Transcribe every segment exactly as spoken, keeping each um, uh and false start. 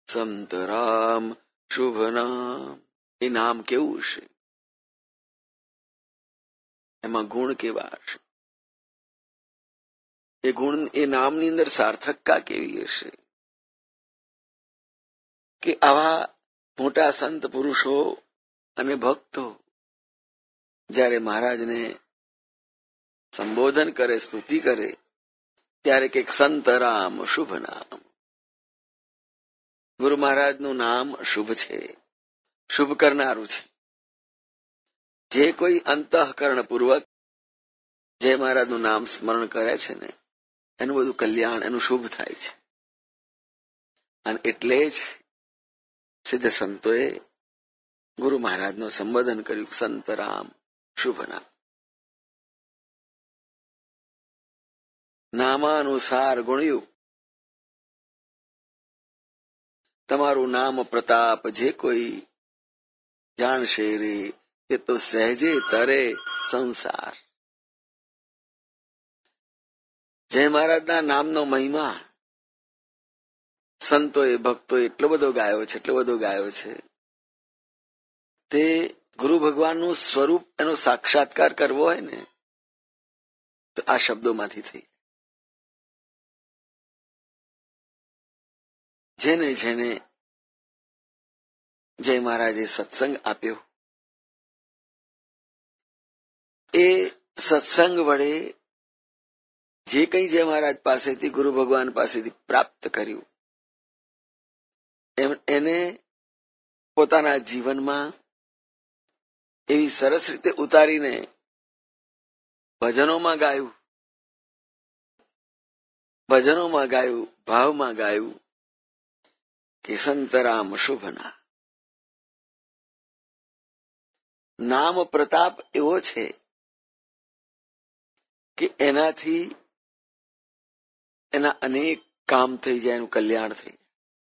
સંત રામ શુભ નામ. એ નામ કેવું છે? એમાં ગુણ કેવા હશે? એ ગુણ, એ નામની અંદર સાર્થકતા કેવી હશે? કે આવા મોટા સંત પુરુષો અને ભક્તો જ્યારે મહારાજને સંબોધન કરે, સ્તુતિ કરે, ત્યારે કે સંત રામ શુભ નામ. ગુરુ મહારાજનું નામ શુભ છે, શુભ કરનારું છે. જે કોઈ અંતઃકરણ પૂર્વક જય મહારાજનું નામ સ્મરણ કરે છે ને, એનું બધું કલ્યાણ, એનું શુભ થાય છે. અને એટલે જ સિદ્ધ સંતોએ ગુરુ મહારાજનું સંબોધન કર્યું, સંત રામ શુભ નામ. નામાનુસાર ગુણ્યું. તમારું નામ પ્રતાપ જે કોઈ જાણશે રે, તે તો સહેજે તરે સંસાર. જય મહારાજના નામનો મહિમા સંતોએ, ભક્તોએ એટલો બધો ગાયો છે, એટલો બધો ગાયો છે. તે ગુરુ ભગવાનનું સ્વરૂપ, એનો સાક્ષાત્કાર કરવો હોય ને, તો આ શબ્દોમાંથી થઈ. જેને જેને જય મહારાજે સત્સંગ આપ્યો, એ સત્સંગ વડે જે કંઈ જય મહારાજ પાસેથી, ગુરુ ભગવાન પાસેથી પ્રાપ્ત કર્યું, એને પોતાના જીવનમાં એવી સરસ રીતે ઉતારીને ભજનોમાં ગાયું, ભજનોમાં ગાયું, ભાવમાં ગાયું કે સંત રામ શુભ નામ. નામ પ્રતાપ એવો છે કે એનાથી એના અનેક કામ થઈ જાય, એનું કલ્યાણ થઈ જાય.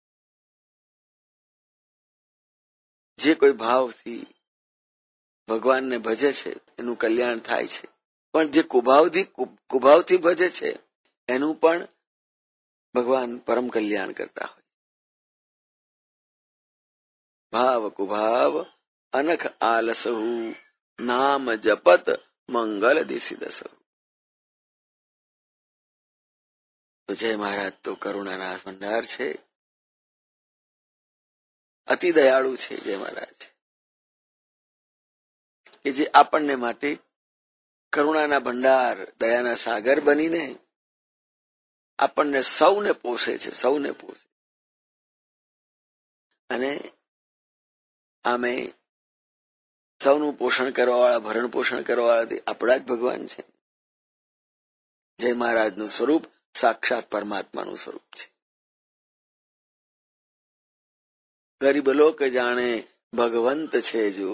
જે કોઈ ભાવથી ભગવાનને ભજે છે એનું કલ્યાણ થાય છે, પણ જે કુભાવથી કુભાવથી ભજે છે એનું પણ ભગવાન પરમ કલ્યાણ કરતા હોય. ભાવ કુભાવ અનખ આલસહુ, નામ જપત મંગલ દિશી દસહુ. તો જય મહારાજ તો કરુણાના ભંડાર છે, અતિ દયાળુ છે જય મહારાજ, કે જે આપણને માટે કરુણાના ભંડાર, દયાના સાગર બનીને આપણને સૌને પોષે છે, સૌને પોષે. અને આમે સૌનું પોષણ કરવાવાળા, ભરણ પોષણ કરવાવાળા આપણા જ ભગવાન છે. જય મહારાજનું સ્વરૂપ સાક્ષાત પરમાત્માનું સ્વરૂપ છે. ગરીબ લોક જાણે ભગવંત છે જો,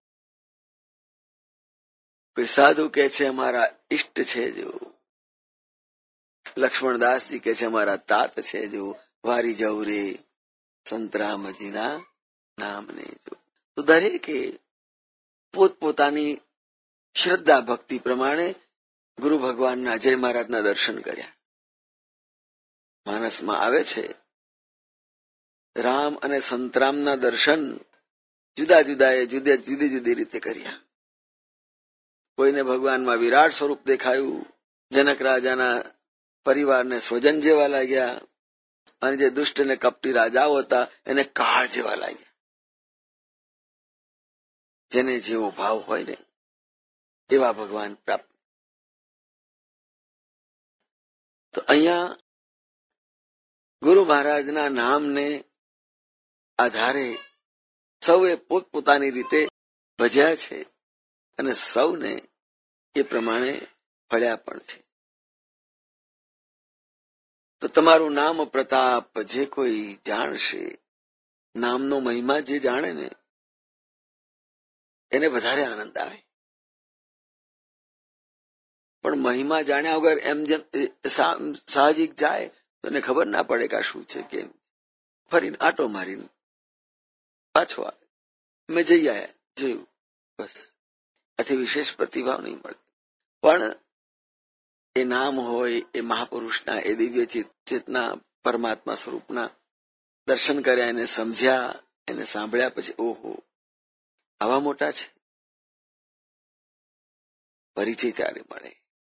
કોઈ સાધુ કે છે અમારા ઈષ્ટ છે જો, લક્ષ્મણદાસજી કે છે અમારા તાત છે જો, વારી જવું રે સંતરામજીના નામને જો. તો દરેકે પોતપોતાની શ્રદ્ધા ભક્તિ પ્રમાણે ગુરુ ભગવાનના, જય મહારાજના દર્શન કર્યા. માનસમાં આવે છે રામ અને સંતરામના દર્શન જુદા જુદાએ જુદી જુદી જુદી રીતે કર્યા. કોઈને ભગવાનમાં વિરાટ સ્વરૂપ દેખાયું, જનક રાજાના પરિવારને સ્વજન જેવા લાગ્યા, અને જે દુષ્ટ ને કપટી રાજાઓ હતા એને કાળ જેવા લાગ્યા. જેને જેવો ભાવ હોય ને એવા ભગવાન પ્રાપ્ત. તો અહીંયા ગુરુ મહારાજના નામને આધારે સૌએ પોતપોતાની રીતે ભજ્યા છે અને સૌને એ પ્રમાણે ફળ્યા પણ છે. તો તમારું નામ પ્રતાપ જે કોઈ જાણશે, નામનો મહિમા જે જાણે ને એને વધારે આનંદ આવે. પણ મહિમા જાણ્યા વગર એમ જેમ સાહજિક જાય તો એને ખબર ના પડે કે આ શું છે, કેમ. ફરીને આટો મારીને પાછો આવે, મેં જઈ આયા, જોયું, બસ. આથી વિશેષ પ્રતિભાવ નહીં મળતો. પણ એ નામ હોય, એ મહાપુરુષના, એ દિવ્ય ચેતના પરમાત્મા સ્વરૂપના દર્શન કર્યા, એને સમજ્યા, એને સાંભળ્યા પછી ઓહો આવા મોટા છે, પરિચય ત્યારે મળે.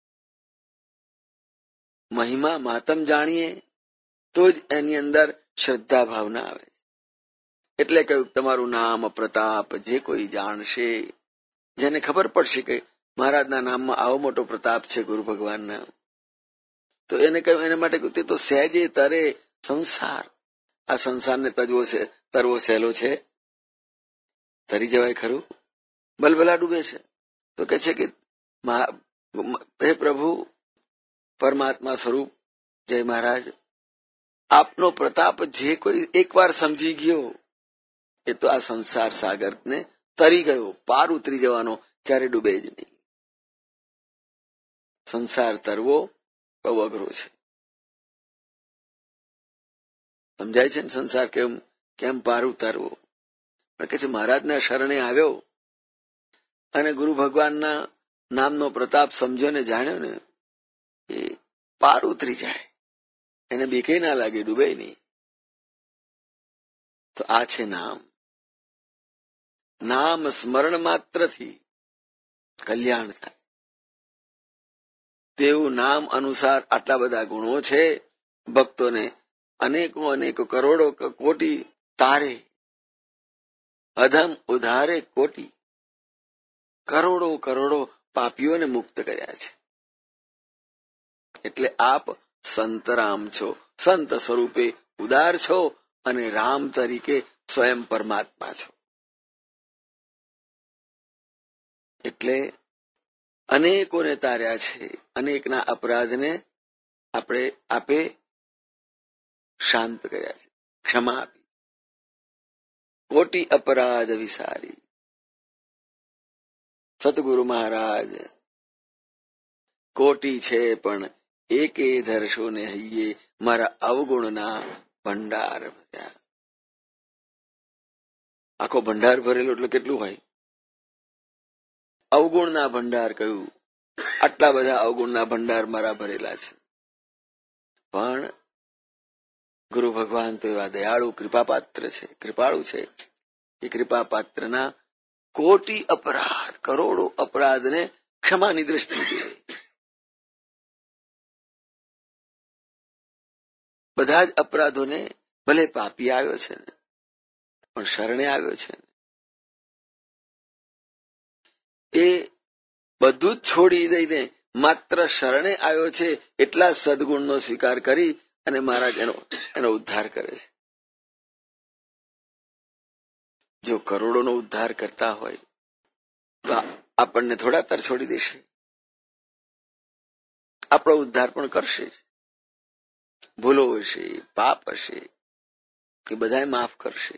મહિમા મહત્તમ જાણીએ તો જ એની અંદર શ્રદ્ધા ભાવના આવે. એટલે કહ્યું તમારું નામ પ્રતાપ જે કોઈ જાણશે, જેને ખબર પડશે કે મહારાજના નામમાં આવો મોટો પ્રતાપ છે ગુરુ ભગવાનના, તો એને કહ્યું, એના માટે કહ્યું તે તો સહેજે તરે સંસાર. આ સંસારને તજવો છે, તરવો સહેલો છે? તરી જવાય ખરું? બલબલા ડૂબે છે. તો કે છે કે હે પ્રભુ પરમાત્મા સ્વરૂપ જય મહારાજ, આપનો પ્રતાપ જે કોઈ એકવાર સમજી ગયો એ તો આ સંસાર સાગરને તરી ગયો, પાર ઉતરી જવાનો, ક્યારે ડૂબે જ નહીં. સંસાર તરવો બહુ અઘરો છે. સમજાય છે ને સંસાર કેમ કેમ પાર ઉતારવો? પણ કે છે મહારાજના શરણે આવ્યો અને ગુરુ ભગવાનના નામનો પ્રતાપ સમજ્યો ને જાણ્યો ને, એ પાર ઉતરી જાય, એને બીકે ના લાગે, ડૂબે નહીં. તો આ છે નામ. નામ સ્મરણ માત્રથી કલ્યાણ થાય. તેવું નામ અનુસાર આટલા બધા ગુણો છે. ભક્તોને અનેકો અનેકો કરોડો કોટી તારે, અધમ ઉધારે કોટી, કરોડો કરોડો પાપીઓને મુક્ત કર્યા છે. એટલે આપ સંત રામ છો, સંત સ્વરૂપે ઉદાર છો અને રામ તરીકે સ્વયં પરમાત્મા છો. એટલે અનેકોને તાર્યા છે, અનેકના અપરાધને આપણે આપે શાંત કર્યા છે, ક્ષમા આપી. કોટી અપરાધ વિસારી. સતગુરુ મહારાજ કોટી છે પણ એકે ધરશો ને હૈયે, મારા અવગુણના ભંડાર ભર્યા. આખો ભંડાર ભરેલો એટલે કેટલું હોય? અવગુણના ભંડાર કહ્યું. આટલા બધા અવગુણના ભંડાર મારા ભરેલા છે. પણ ગુરુ ભગવાન તો એવા દયાળુ કૃપાપાત્ર છે, કૃપાળુ છે. એ કૃપાપાત્રના કોટી અપરાધ, કરોડો અપરાધને ક્ષમાની દ્રષ્ટિએ, બધા જ અપરાધોને, ભલે પાપી આવ્યો છે ને પણ શરણે આવ્યો છે, એ બધું જ છોડી દઈને માત્ર શરણે આવ્યો છે એટલા સદગુણનો સ્વીકાર કરી અને મહારાજ એનો એનો ઉદ્ધાર કરે છે. જો કરોડોનો ઉદ્ધાર કરતા હોય તો આપણને થોડા તર છોડી દેશે? આપણો ઉદ્ધાર પણ કરશે. ભૂલો હશે, પાપ હશે, એ બધાય માફ કરશે.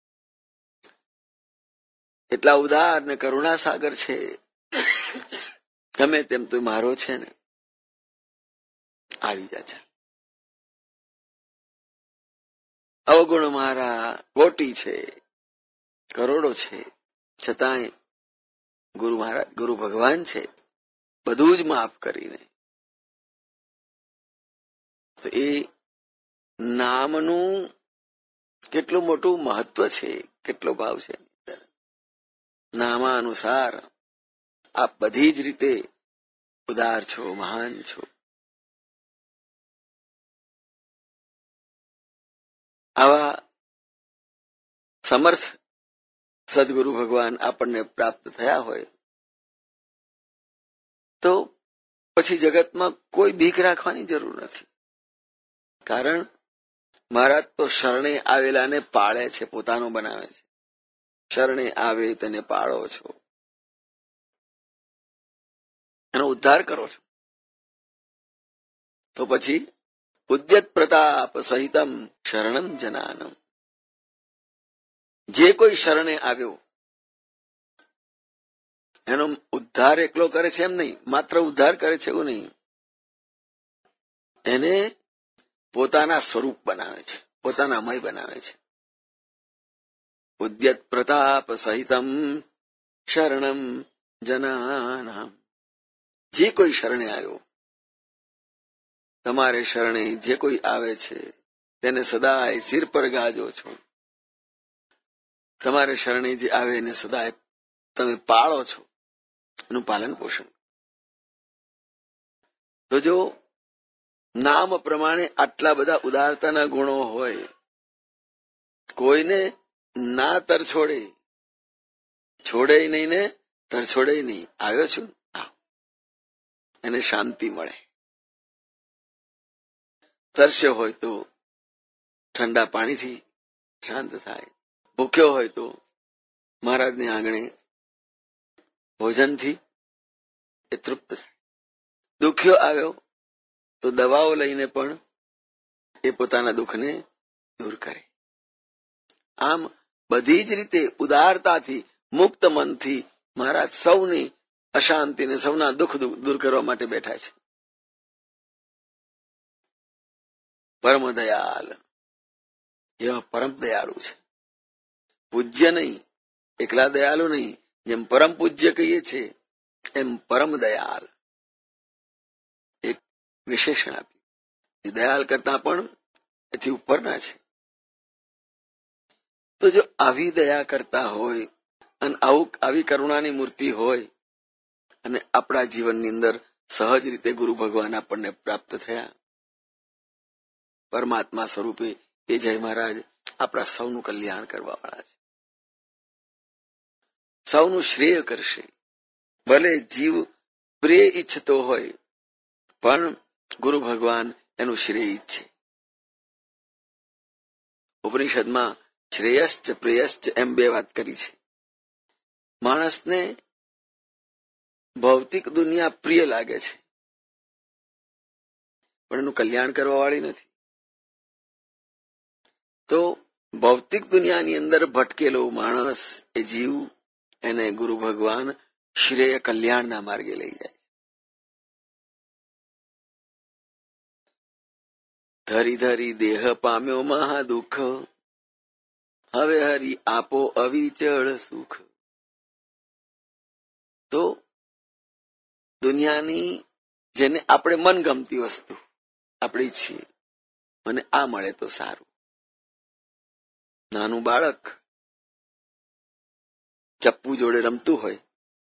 એટલા ઉદાર ને કરુણા સાગર છે. ગમે તેમ તું મારો છે ને, આવી જા. અવગુણ મારા કોટી છે, કરોડો છે, છતાંય ગુરુ મહારાજ, ગુરુ ભગવાન છે, બધું જ માફ કરીને. તો એ નામનું કેટલું મોટું મહત્વ છે, કેટલો ભાવ છે. નામાનુસાર આપ બધી જ રીતે ઉદાર છો, મહાન છો. આવા સમર્થ સદગુરુ ભગવાન આપણને પ્રાપ્ત થયા હોય તો પછી જગતમાં કોઈ બીક રાખવાની જરૂર નથી. કારણ મહારાજ તો શરણે આવેલાને પાળે છે, પોતાનો બનાવે છે. શરણે આવે તેને પાળો છો, એનો ઉદ્ધાર કરો છો. તો પછી ઉદ્યત પ્રતાપ સહિતમ શરણમ જનાનમ. જે કોઈ શરણે આવ્યો એનો ઉદ્ધાર એકલો કરે છે એમ નહીં, માત્ર ઉદ્ધાર કરે છે એવું નહીં, એને પોતાના સ્વરૂપ બનાવે છે, પોતાનામય બનાવે છે. ઉદ્યત પ્રતાપ સહિતમ શરણમ જનાનામ. જે કોઈ શરણે આવ્યો, તમારે શરણે જે કોઈ આવે છે તેને સદાય સિર પર ગાજો છો. તમારે શરણે જે આવે એને સદાય તમે પાળો છો, એનું પાલન પોષણ. તો જો નામ પ્રમાણે આટલા બધા ઉદારતાના ગુણો હોય, કોઈને ના તરછોડે, છોડે નહીં ને તરછોડે નહીં. આવ્યો છું એને શાંતિ મળે. તરસ્યો હોય તો ઠંડા પાણીથી શાંત થાય, ભૂખ્યો હોય તો મહારાજને આંગણે ભોજનથી એ તૃપ્ત થાય, દુખ્યો આવ્યો તો દવાઓ લઈને પણ એ પોતાના દુઃખને દૂર કરે. આમ બધી જ રીતે ઉદારતાથી, મુક્ત મનથી મહારાજ સૌની અશાંતિને, સૌના દુઃખ દૂર કરવા માટે બેઠા છે. પરમ દયાલ, એવા પરમ દયાળુ છે. પૂજ્ય નહીં, એકલા દયાળુ નહીં, જેમ પરમ પૂજ્ય કહીએ છીએ એમ પરમ દયાલ એક વિશેષણ આપ્યું. એ દયાલ કરતા પણ એથી ઉપરના છે. તો જો આવી દયા કરતા હોય અને આવું આવી કરુણાની મૂર્તિ હોય અને આપણા જીવનની અંદર સહજ રીતે ગુરુ ભગવાન આપણને પ્રાપ્ત થયા, પરમાત્મા સ્વરૂપે એ જય મહારાજ આપણા સૌનું કલ્યાણ કરવા વાળા છે, સૌનું શ્રેય કરશે. ભલે જીવ પ્રેય ઈચ્છતો હોય પણ ગુરુ ભગવાન એનું શ્રેય ઈચ્છે. ઉપનિષદમાં શ્રેયશ્ચ પ્રેયશ્ચ એમ બે વાત કરી છે. માણસને ભૌતિક દુનિયા પ્રિય લાગે છે પણ એનું કલ્યાણ કરવા વાળી નથી. તો ભૌતિક દુનિયાની અંદર ભટકેલો માણસ, એ જીવ, એને ગુરુ ભગવાન શ્રેય કલ્યાણના માર્ગે લઈ જાય. ધરી ધરી દેહ પામ્યો મહા દુઃખ, હવે હરી આપો અવિચળ સુખ. તો દુનિયાની જેને આપણે મનગમતી વસ્તુ આપણે ઈચ્છીએ, મને આ મળે તો સારું. નાનું બાળક ચપ્પુ જોડે રમતું હોય,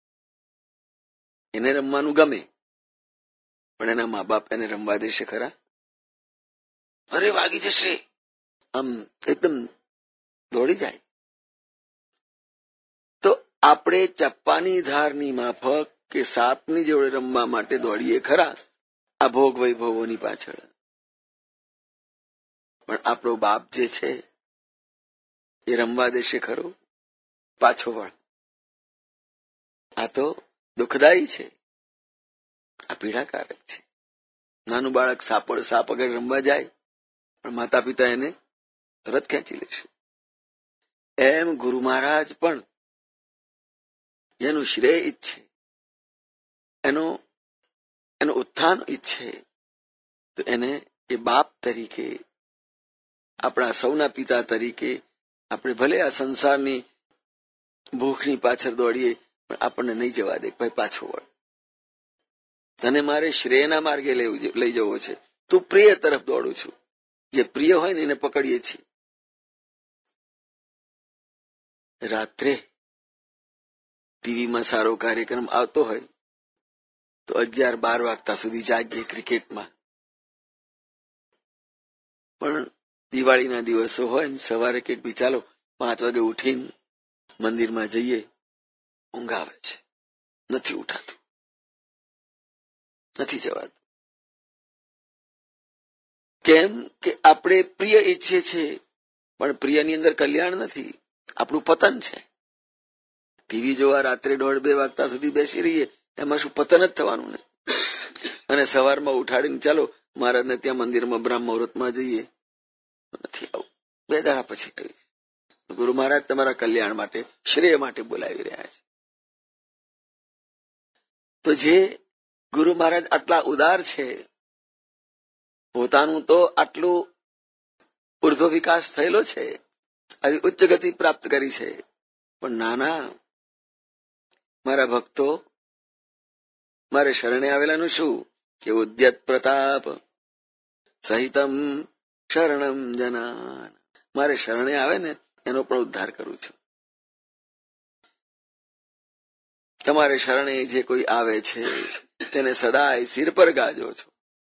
એને રમવાનું ગમે પણ એના મા બાપ એને રમવા દેશે ખરા? અરે વાગી જશે, આમ એકદમ દોડી જાય. તો આપણે ચપ્પાની ધારની માફક કે સાપની જોડે રમવા માટે દોડીએ ખરા આ ભોગ વૈભવોની પાછળ, પણ આપણો બાપ જે છે એ રમવા દેશે ખરો? પાછો વળ. આ તો દુઃખદાયી છે, આ પીડાકારક છે. નાનું બાળક સાપડ સાપ આગળ રમવા જાય પણ માતા પિતા એને તરત ખેંચી લેશે. એમ ગુરુ મહારાજ પણ એનું શ્રેય ઈચ્છે, એનો એનું ઉત્થાન ઈચ્છે, તો એને એ બાપ તરીકે, આપણા સૌના પિતા તરીકે આપણે ભલે આ સંસારની ભૂખની પાછળ દોડીએ પણ આપણને નહીં જવા દે. ભાઈ પાછો વળ, તને મારે શ્રેયના માર્ગે લઈ જવો છે, તું પ્રિય તરફ દોડું છું. જે પ્રિય હોય ને એને પકડીએ છીએ. રાત્રે ટીવીમાં સારો કાર્યક્રમ આવતો હોય તો અગિયાર બાર વાગતા સુધી જાગીએ ક્રિકેટમાં. પણ દિવાળીના દિવસો હોય ને સવારે કે ચાલો પાંચ વાગે ઉઠીને મંદિરમાં જઈએ, ઊંઘ આવે છે, નથી ઉઠાતું, નથી જવાતું. કેમ કે આપણે પ્રિય ઈચ્છીએ છીએ પણ પ્રિયની અંદર કલ્યાણ નથી, આપણું પતન છે. ટીવી જોવા રાત્રે દોઢ બે વાગતા સુધી બેસી રહીએ, એમાં શું પતન જ થવાનું ને? અને સવારમાં ઉઠાડીને ચાલો મહારાજને ત્યાં મંદિરમાં બ્રહ્મ મુહૂર્તમાં જઈએ, નથી આવું, બે દાડા પછી આવી. ગુરુ મહારાજ તમારા કલ્યાણ માટે, શ્રેય માટે બોલાવી રહ્યા છે. તો જે ગુરુ મહારાજ આટલા ઉદાર છે, પોતાનું તો આટલું ઉર્ધ્વ વિકાસ થયેલો છે, આવી ઉચ્ચ ગતિ પ્રાપ્ત કરી છે, પણ નાના મારા ભક્તો મારે શરણે આવેલાનું શું કે ઉદ્યત પ્રતાપ સહિતમ શરણમ જનાન. મારે શરણે આવે ને એનો પણ ઉદ્ધાર કરું છું. તમારે શરણે જે કોઈ આવે છે તેને સદાય સિર પર ગાજો છો.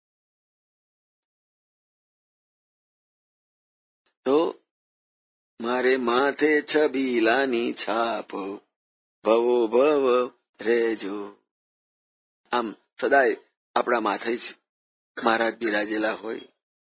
તો મારે માથે છબીલાની છાપ, ભવો ભવ રેજો. આમ સદાય આપણા માથે જ મહારાજ બિરાજેલા હોય,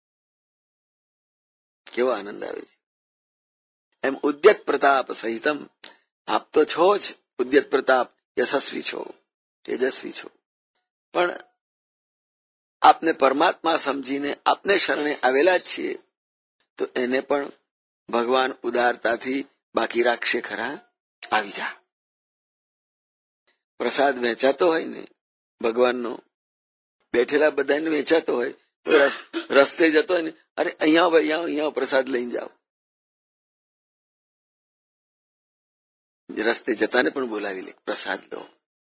કેવો આનંદ આવે છે. એમ ઉદ્યત પ્રતાપ સહિતમ, આપ તો છો જ ઉદ્યત પ્રતાપ, યશસ્વી છો, તેજસ્વી છો, પણ આપને પરમાત્મા સમજીને આપને શરણે આવેલા જ છીએ, તો એને પણ ભગવાન ઉદારતાથી બાકી રાખશે ખરા? આવી જા. પ્રસાદ વહેંચાતો હોય ને ભગવાનનો, બેઠેલા બધાને વેચાતો હોય તો રસ્તે જતો હોય ને, અરે અહીંયા ભાઈ અહીંયા અહીંયા પ્રસાદ લઈને જાઓ. રસ્તે જતાને પણ બોલાવી લે, પ્રસાદ લો.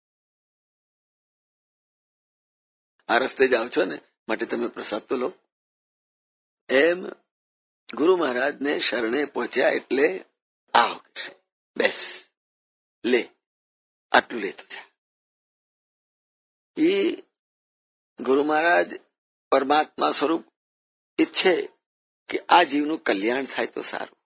આ રસ્તે જાઓ છો ને માટે તમે પ્રસાદ તો લો. એમ ગુરુ મહારાજને શરણે પહોંચ્યા એટલે આવ છે, બેસ, લે, આટલું લેતો જા. એ ગુરુ મહારાજ પરમાત્મા સ્વરૂપ ઈચ્છે કે આ જીવનું કલ્યાણ થાય તો સારું.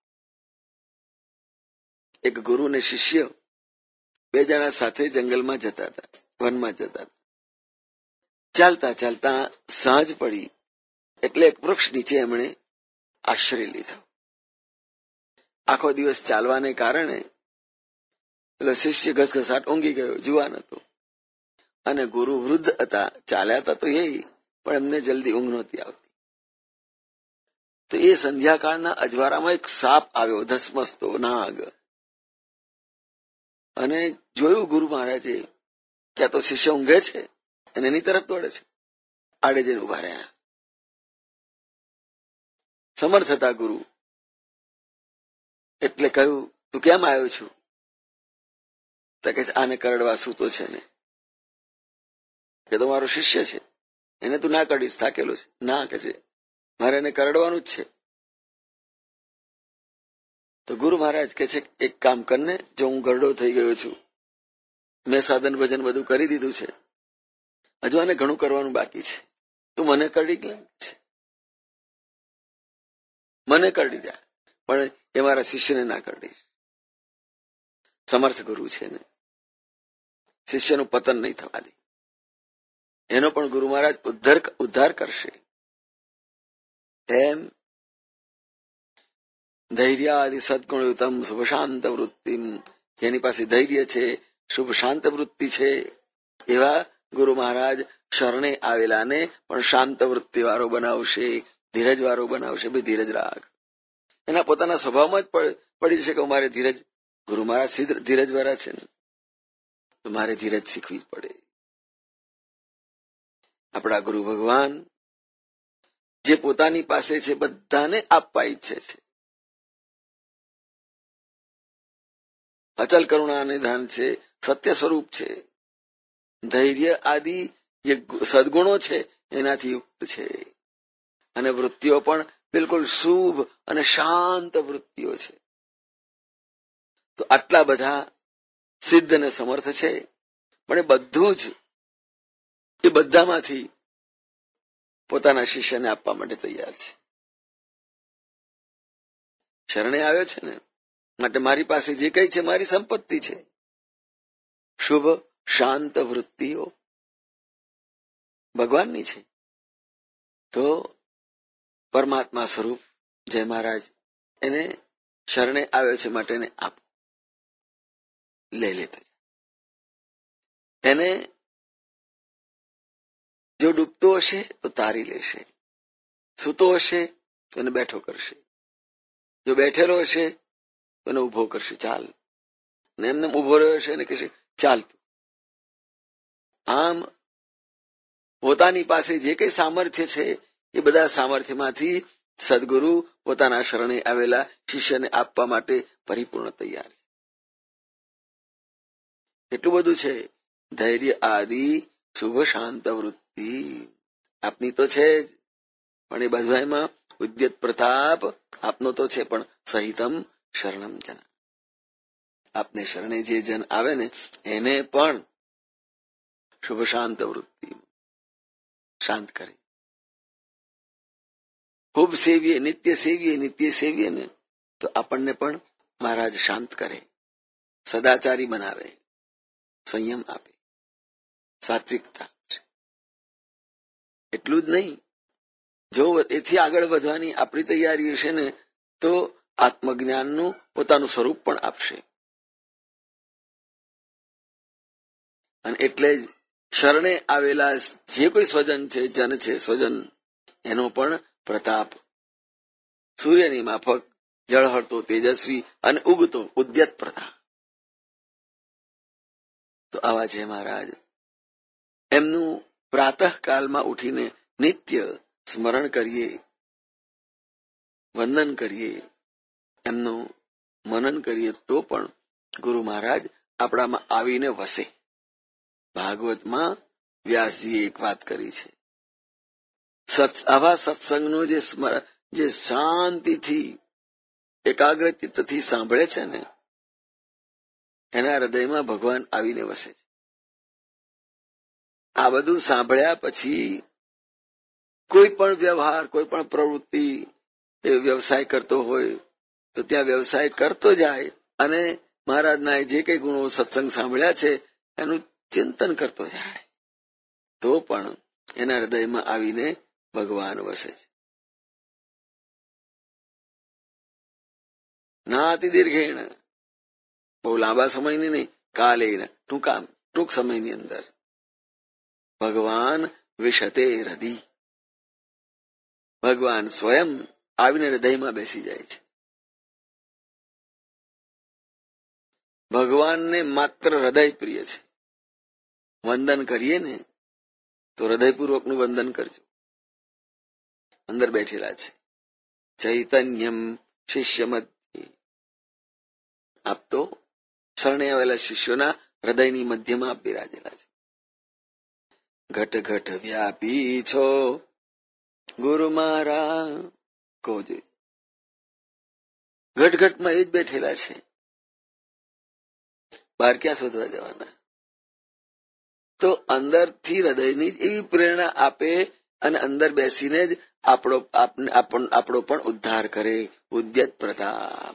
એક ગુરુ ને શિષ્ય બે જણા સાથે જંગલમાં જતા હતા, વનમાં જતા હતા. ચાલતા ચાલતા સાંજ પડી એટલે એક વૃક્ષ નીચે એમણે આશ્રય લીધો. આખો દિવસ ચાલવાને કારણે પેલો શિષ્ય ઘસઘસાટ ઊંઘી ગયો, જુવાન હતો, અને ગુરુ વૃદ્ધ હતા, ચાલ્યા હતા તો એ, પણ એમને જલ્દી ઊંઘ નહોતી આવતી. તો એ સંધ્યાકાળના અજવાળામાં એક સાપ આવ્યો, ધસમસતો નાગ, અને જોયું ગુરુ મહારાજે કે આ તો શિષ્ય ઊંઘે છે અને એની તરફ દોડે છે. આડે જઈને ઉભા રહ્યા. સમર્થ હતા ગુરુ, એટલે કહ્યું, તું કેમ આવ્યો છું? તો કે આને કરડવા સૂતો છે ને, કે તો મારો શિષ્ય છે, એને તું ના કરડીશ, થાકેલો છે. ના, કે છે મારે એને કરડવાનું જ છે. તો ગુરુ મહારાજ કે છે, એક કામ કરને, જો હું ગરડો થઈ ગયો છું, મેં સાધન ભજન બધું કરી દીધું છે, હજુ આને ઘણું કરવાનું બાકી છે, તું મને કરડી લે છે, મને કરડી દે, પણ એ મારા શિષ્યને ના કરડી. સમર્થ ગુરુ છે ને, શિષ્યનું પતન નહીં થવા દે, એનો પણ ગુરુ મહારાજ ઉદ્ધાર ઉદ્ધાર કરશે. એમ ધૈર્યાદિ સદગુણયુતમ શુભ શાંત વૃત્તિમ, જેની પાસે ધૈર્ય છે, શુભ શાંત વૃત્તિ છે, એવા ગુરુ મહારાજ શરણે આવેલાને પણ શાંત વૃત્તિ વાળો બનાવશે, ધીરજ વાળો બનાવશે. ભાઈ ધીરજ રાખ. એના પોતાના સ્વભાવમાં જ પડી જશે કે મારે ધીરજ, ગુરુ મહારાજ ધીરજ વાળા છે ને, તો મારે ધીરજ શીખવી જ પડે. આપણા ગુરુ ભગવાન જે પોતાની પાસે છે બધાને આપવા ઈચ્છે છે. અચલ કરુણા નિધાન છે, સત્ય સ્વરૂપ છે, ધૈર્ય આદિ જે સદગુણો છે એનાથી યુક્ત છે, અને વૃત્તિઓ પણ બિલકુલ શુભ અને શાંત વૃત્તિઓ છે. તો આટલા બધા સિદ્ધ અને સમર્થ છે, પણ એ બધું જ એ બધામાંથી પોતાના શિષ્યને આપવા માટે તૈયાર છે. શરણે આવ્યો છે ને માટે મારી પાસે જે કઈ છે મારી સંપત્તિ છે, શુભ શાંત વૃત્તિઓ ભગવાનની છે. તો પરમાત્મા સ્વરૂપ જય મહારાજ એને શરણે આવ્યો છે માટે એને આપો, લઈ લેતો. એને જો ડૂબતો હશે તો તારી લેશે, સૂતો હશે તો એને બેઠો કરશે, જો બેઠેલો હશે તો એને ઉભો કરશે, ચાલ, ને એમને ઉભો રહ્યો હશે એને કહેશે ચાલ. આમ પોતાની પાસે જે કઈ સામર્થ્ય છે એ બધા સામર્થ્યમાંથી સદગુરુ પોતાના શરણે આવેલા શિષ્યને આપવા માટે પરિપૂર્ણ તૈયાર છે. એટલું બધું છે, ધૈર્ય આદિ શુભ શાંત વૃત્તિ આપની તો છે જ, પણ એ બધામાં ઉદ્યત પ્રતાપ આપનો તો છે, પણ સહિતમ શરણમ જન, આપને શરણે જે જન આવે ને એને પણ શુભ શાંત વૃત્તિ શાંત કરે. ખૂબ સેવીએ, નિત્ય સેવીએ, નિત્ય સેવીએ ને તો આપણને પણ મહારાજ શાંત કરે, સદાચારી બનાવે, સંયમ આપે, સાત્વિકતા. એટલું જ નહીં, જો એથી આગળ વધવાની આપણી તૈયારી હશે ને તો આત્મજ્ઞાનનું પોતાનું સ્વરૂપ પણ આપશે. અને એટલે જ શરણે આવેલા જે કોઈ સ્વજન છે, જન છે, સ્વજન, એનો પણ પ્રતાપ સૂર્યની માફક ઝળહળતો, તેજસ્વી અને ઉગતો ઉદ્યત પ્રતાપ. તો આવા છે મહારાજ. એમનું પ્રાતઃકાલમાં ઉઠીને નિત્ય સ્મરણ કરીએ, વંદન કરીએ, એમનું મનન કરીએ તો પણ ગુરુ મહારાજ આપણામાં આવીને વસે. ભાગવતમાં વ્યાસજીએ એક વાત કરી છે, સત્ આવા સત્સંગનો જે સ્મરણ, જે શાંતિથી એકાગ્રચિત્તથી સાંભળે છે ને એના હૃદયમાં ભગવાન આવીને વસે છે. આ બધું સાંભળ્યા પછી કોઈ પણ વ્યવહાર, કોઈ પણ પ્રવૃત્તિ, એ વ્યવસાય કરતો હોય તો ત્યાં વ્યવસાય કરતો જાય અને મહારાજના જે કઈ ગુણો સત્સંગ સાંભળ્યા છે એનું ચિંતન કરતો જાય તો પણ એના હૃદયમાં આવીને ભગવાન વસે છે. નાતિ દીર્ઘેણ, બહુ લાંબા સમયની નહીં, કાલે ટૂંકા ટૂંક સમયની અંદર ભગવાન વિશતે હૃદય, ભગવાન સ્વયં આવીને હૃદયમાં બેસી જાય છે. ભગવાનને માત્ર હૃદય પ્રિય છે. વંદન કરીએ ને તો હૃદયપૂર્વકનું વંદન કરજો. અંદર બેઠેલા છે ચૈતન્યમ શિષ્ય મધ્ય, આપ તો શરણે આવેલા શિષ્યોના હૃદયની મધ્યમાં આપ બિરાજેલા છે. ઘટ ઘટ વ્યાપી છો ગુરુ મારા કહો જોઈએ. ઘટઘટમાં એ જ બેઠેલા છે, બહાર ક્યાં શોધવા જવાના? તો અંદરથી હૃદયની જ એવી પ્રેરણા આપે અને અંદર બેસીને જ આપણો આપણો પણ ઉદ્ધાર કરે. ઉદ્યત પ્રતાપ,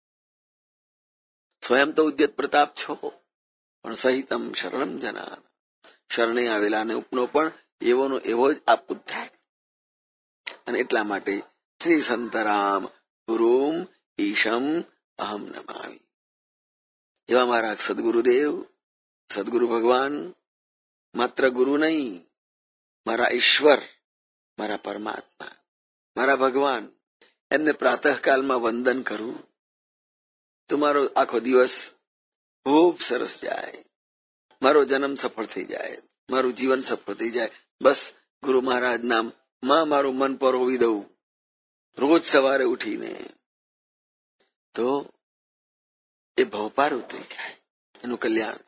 સ્વયં તો ઉદ્યત પ્રતાપ છો, પણ સહિતમ શરણમ જના, શરણે આવેલાને ઉપનો પણ એવોનો એવો જ આપ ઉદ્ધાર. અને એટલા માટે શ્રી સંતરામ ગુરુમ ઈશમ અહમ નમામિ. એવા મારા સદગુરુદેવ, સદગુરુ ભગવાન, માત્ર ગુરુ નહીં, મારા ઈશ્વર, મારા પરમાત્મા, મારા ભગવાન, એમને પ્રાતઃકાલમાં વંદન કરું તો મારો આખો દિવસ ખૂબ સરસ જાય, મારો જન્મ સફળ થઈ જાય, મારું જીવન સફળ થઈ જાય. બસ ગુરુ મહારાજ નામ માં મારું મન પરોવી દઉં રોજ સવારે ઉઠીને તો એ ભવપાર ઉતરી જાય, એનું કલ્યાણ.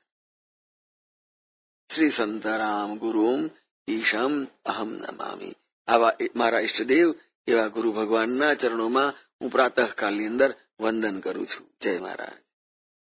શ્રી સંતરામ ગુરુમ ઈશમ અહમ નમામિ. આવા મારા ઈષ્ટદેવ એવા ગુરુ ભગવાનના ચરણોમાં હું પ્રાતઃકાલની અંદર વંદન કરું છું. જય મહારાજ.